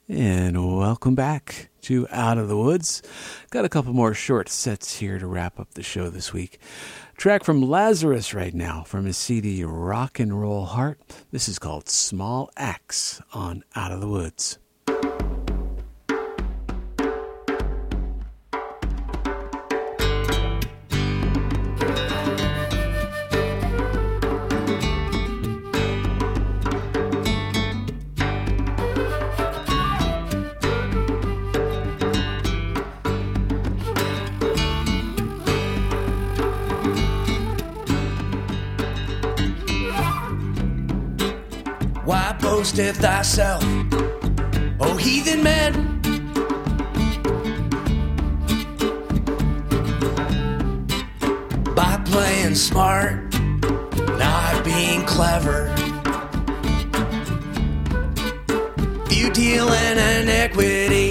And welcome back to Out of the Woods. Got a couple more short sets here to wrap up the show this week. Track from Lazarus right now from his CD Rock and Roll Heart. This is called Small Axe on Out of the Woods. Why boasteth thyself, O heathen man? By playing smart, not being clever. You deal in iniquity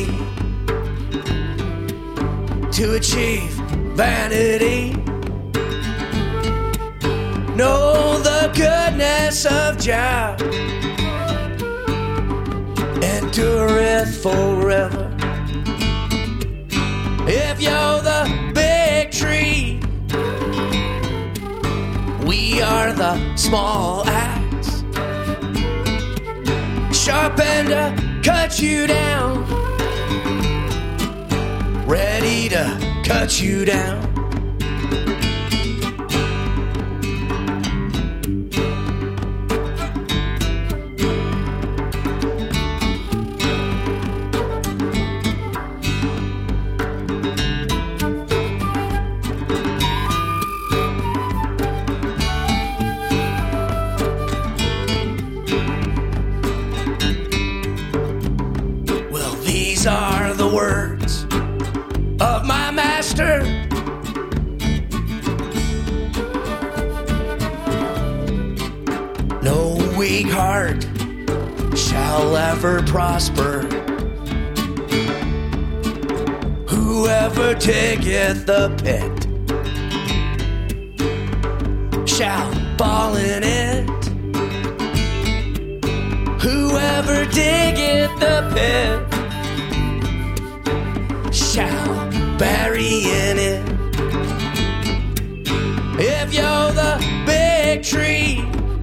to achieve vanity. Know the goodness of Jah endureth forever. If you're the big tree, we are the small axe, sharpened to cut you down, ready to cut you down. Are the words of my master. No weak heart shall ever prosper. Whoever diggeth the pit shall fall in it. Whoever diggeth the pit shall bury in it. If you're the big tree,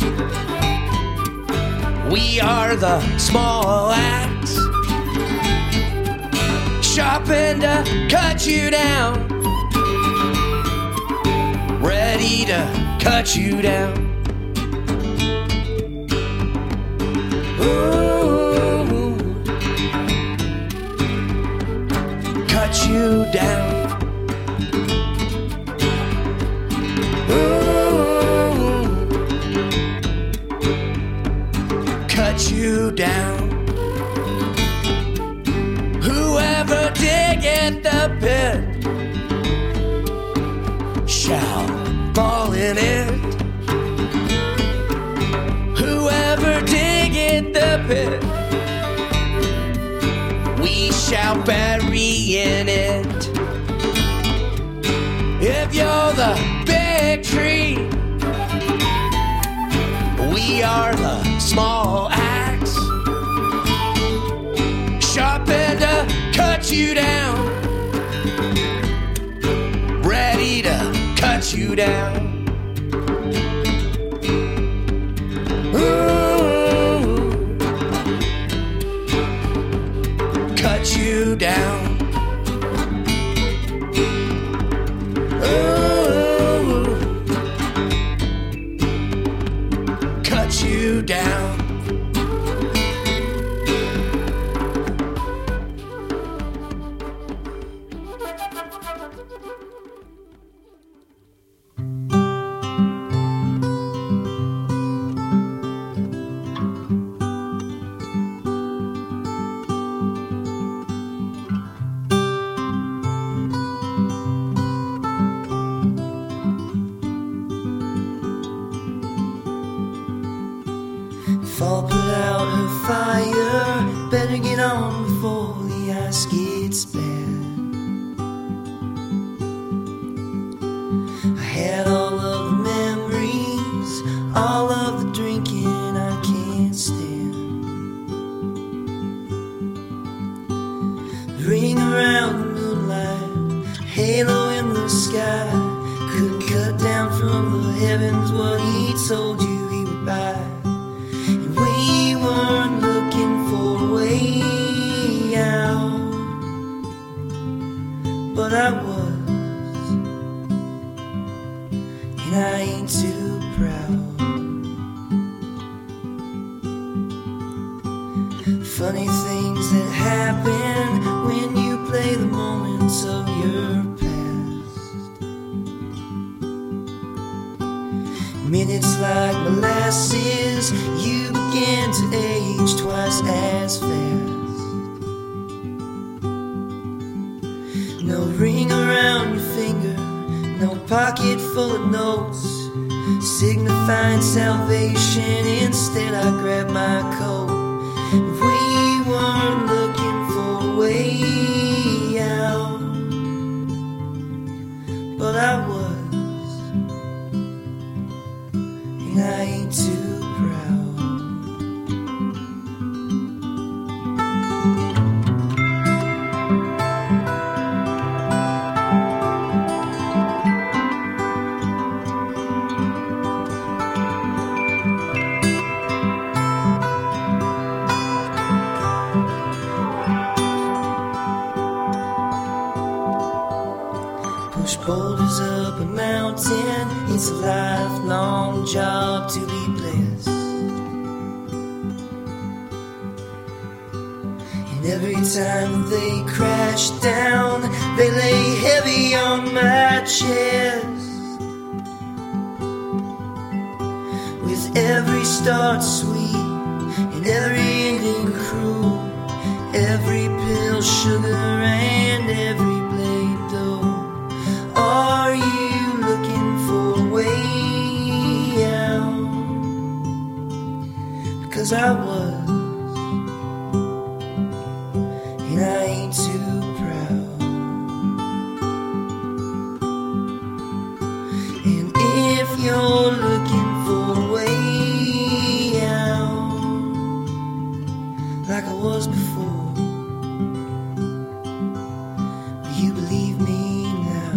we are the small axe, sharpened to cut you down, ready to cut you down. Ooh, cut you down. Ooh, cut you down. Whoever diggeth the pit shall fall in it. Whoever diggeth the pit, we shall bury in it. If you're the big tree, we are the small axe, sharpened to cut you down, ready to cut you down. Ooh, cut you down. Ooh, cut you down. Fall, put out her fire. Better get on before the ice gets bad. I had all of the memories, all of the drinking I can't stand. ring around the moonlight, halo in the sky. Couldn't cut down from the heavens what he told you he would buy. And we weren't looking for a way out, but I was, and I ain't too proud. Funny things that happen when you play the moments of your past. Minutes like molasses, you begin to age twice as fast. No ring around your finger, no pocket full of notes signifying salvation. Instead I grabbed my coat. We weren't looking for a way out, but I was, and I ain't too proud. Push boulders up a mountain, it's a lifelong job to be blessed. And every time they crash down, they lay heavy on my chest. With every start sweet and every ending cruel, every pill sugar and every blade dough. Are you looking for a way out? Because I was, and I ain't too proud. And if you're looking for a way out, like I was before, will you believe me now?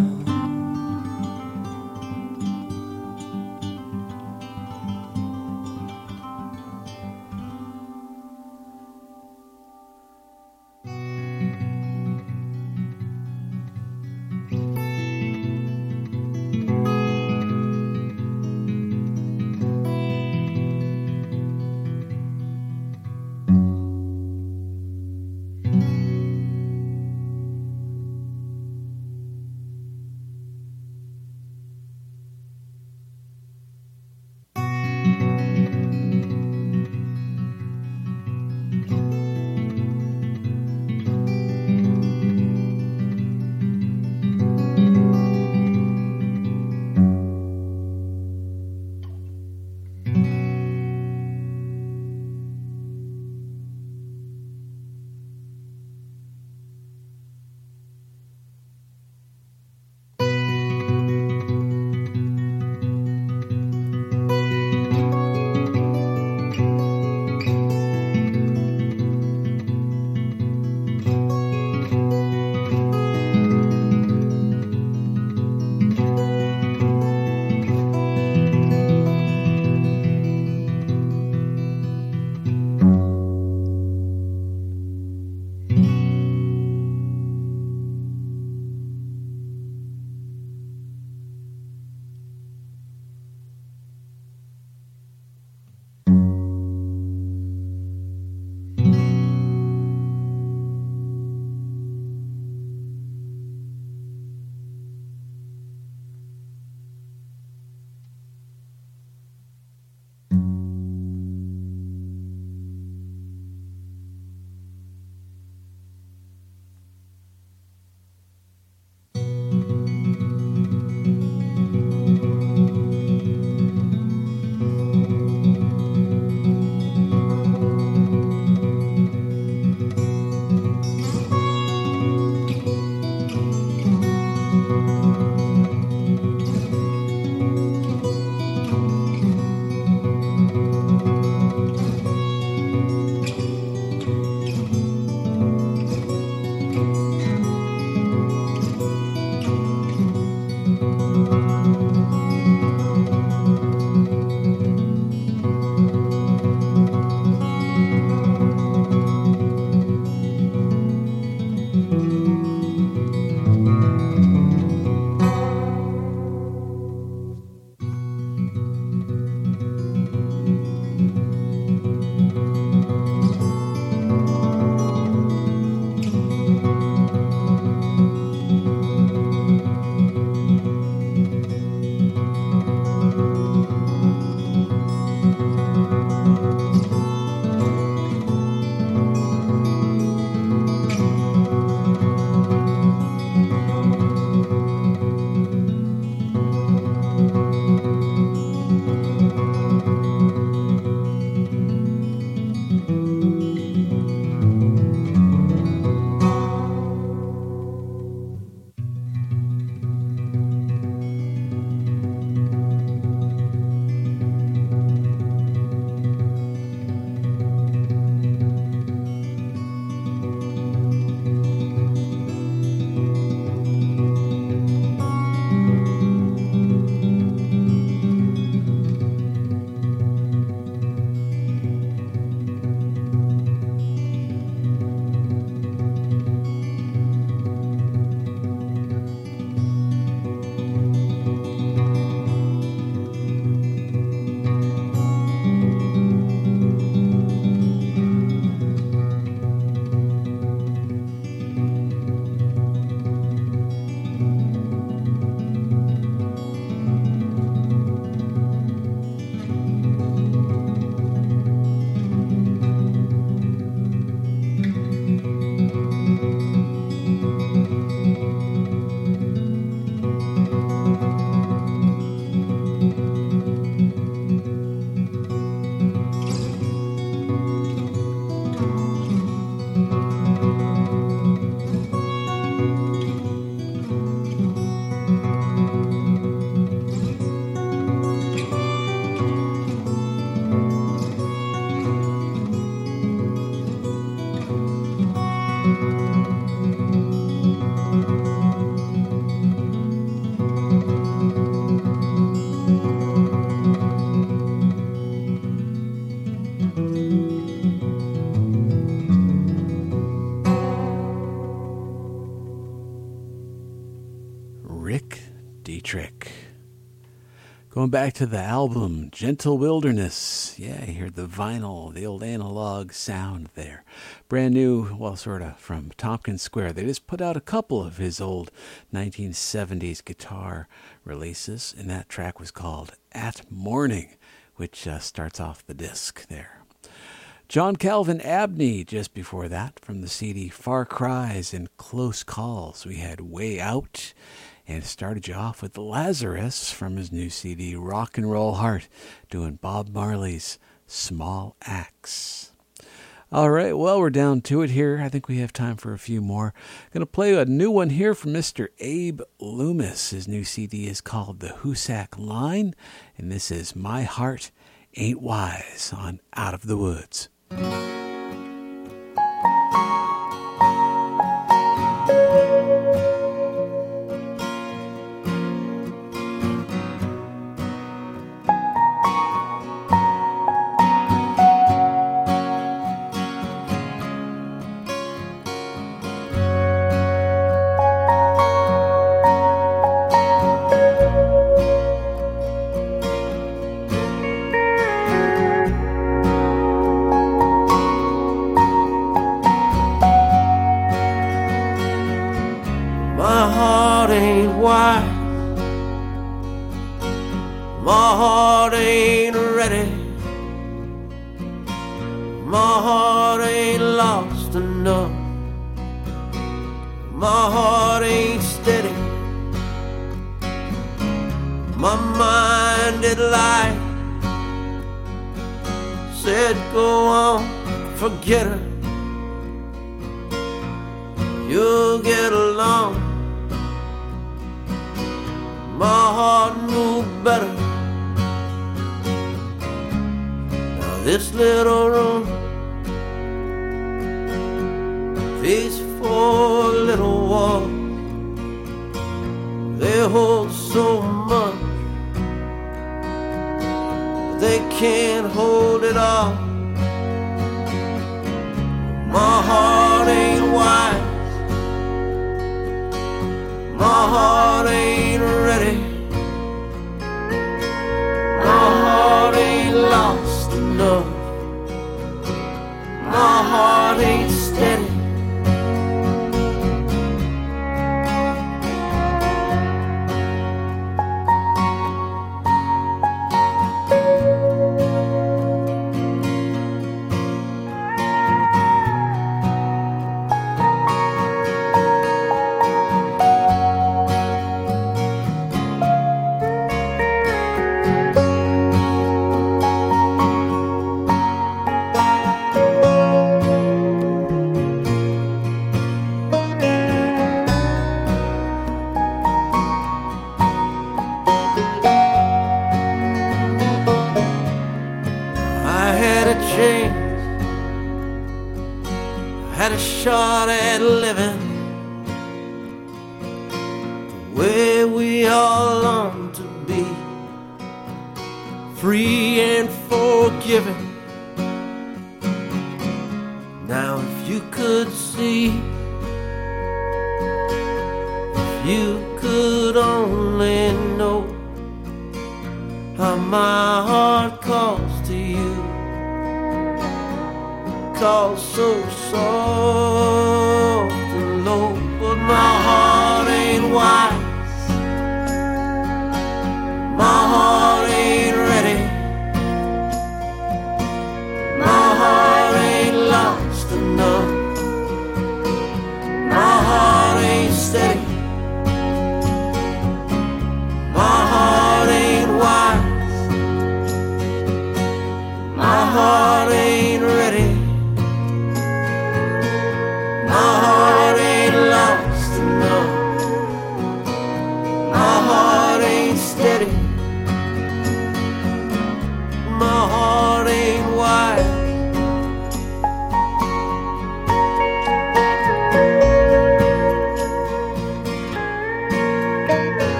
Rick Dietrich. Going back to the album Gentle Wilderness. Yeah, you hear the vinyl, the old analog sound there. Brand new, well, sort of, from Tompkins Square. They just put out a couple of his old 1970s guitar releases, and that track was called At Morning, which starts off the disc there. John Calvin Abney just before that, from the CD Far Cries and Close Calls. We had Way Out, and started you off with Lazarus from his new CD Rock and Roll Heart, doing Bob Marley's Small Axe. All right, well, we're down to it here. I think we have time for a few more. Going to play a new one here from Mr. Abe Loomis. His new CD is called The Hoosac Line, and this is My Heart Ain't Wise on Out of the Woods.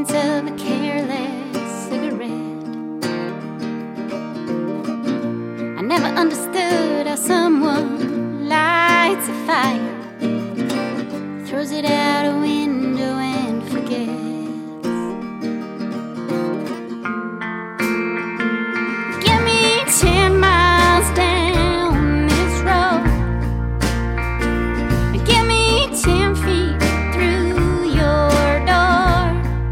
sense of a careless cigarette. I never understood how someone lights a fire, throws it out a window and forgets. Give me 10 miles down this road, give me 10 feet through your door,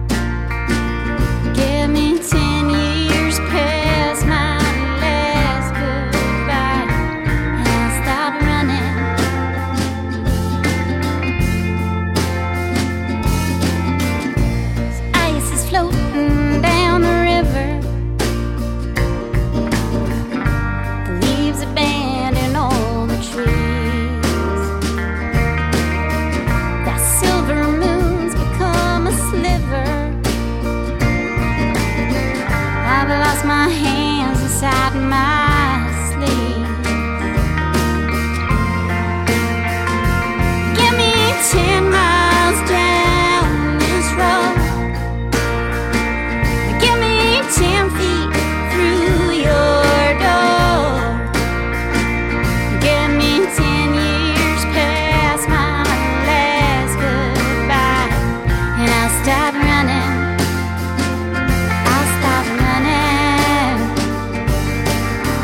give me 10 years past my last goodbye, and I'll stop running. Ice is floating down the river, the leaves abandon all the trees. That silver moon's become a sliver. I've lost my hands inside my sleeves. Give me 10 miles down this road, give me 10 feet through your door, give me 10 years past my last goodbye, and I'll stop running. I'll stop running.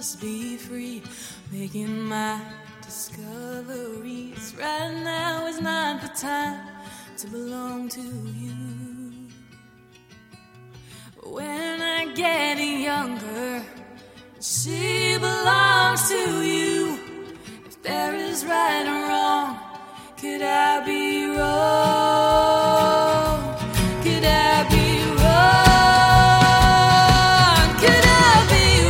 must be free, making my discoveries. Right now is not the time to belong to you. When I get younger, she belongs to you. If there is right or wrong, could I be wrong? Could I be wrong? Could I be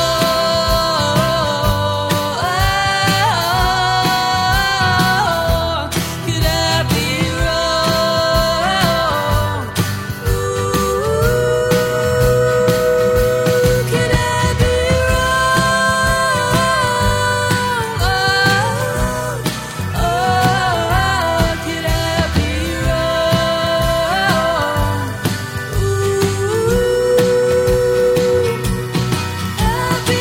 wrong? Could I be wrong? Ooh, could I be wrong? Oh, could I be wrong? Ooh, I'll be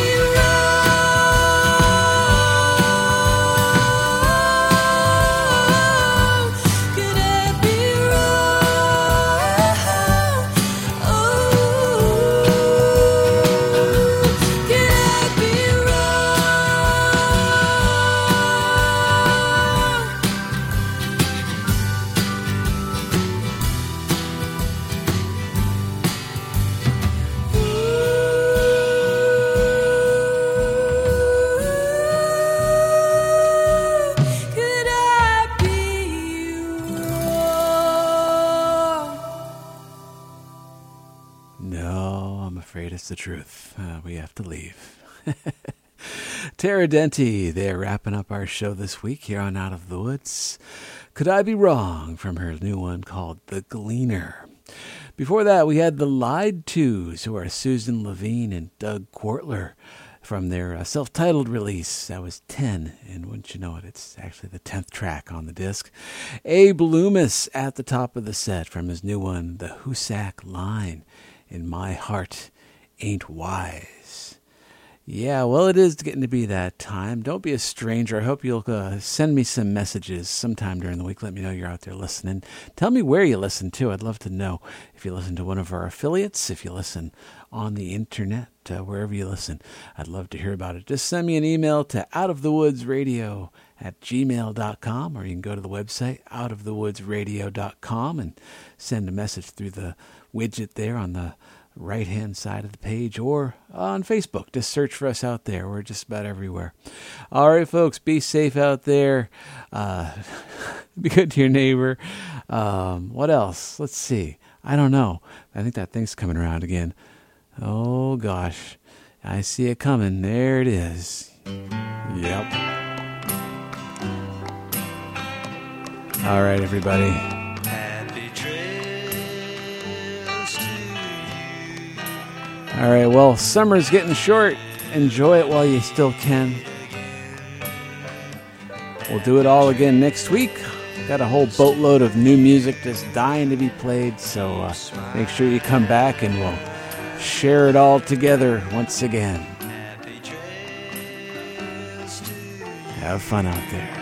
wrong. Could I be wrong? Oh, could I be wrong? Could I be wrong? No, I'm afraid it's the truth. We have to leave. Tara Dente, they're wrapping up our show this week here on Out of the Woods. Could I Be Wrong from her new one called The Gleaner. Before that, we had the Lied To's, who are Susan Levine and Doug Quartler, from their self-titled release. That was 10, and wouldn't you know it, it's actually the 10th track on the disc. Abe Loomis at the top of the set from his new one, The Hoosac Line, In My Heart Ain't Wise. Yeah, well, it is getting to be that time. Don't be a stranger. I hope you'll send me some messages sometime during the week. Let me know you're out there listening. Tell me where you listen to. I'd love to know if you listen to one of our affiliates, if you listen on the internet, wherever you listen. I'd love to hear about it. Just send me an email to outofthewoodsradio@gmail.com, or you can go to the website, outofthewoodsradio.com, and send a message through the widget there on the right-hand side of the page, or on Facebook. Just search for us out there. We're just about everywhere. All right, folks, be safe out there. Be good to your neighbor. What else? Let's see. I don't know. I think that thing's coming around again. Oh, gosh. I see it coming. There it is. Yep. All right, everybody. Happy trails to you. All right, well, summer's getting short. Enjoy it while you still can. We'll do it all again next week. Got a whole boatload of new music just dying to be played, so make sure you come back and we'll share it all together once again. Happy trails to you. Have fun out there.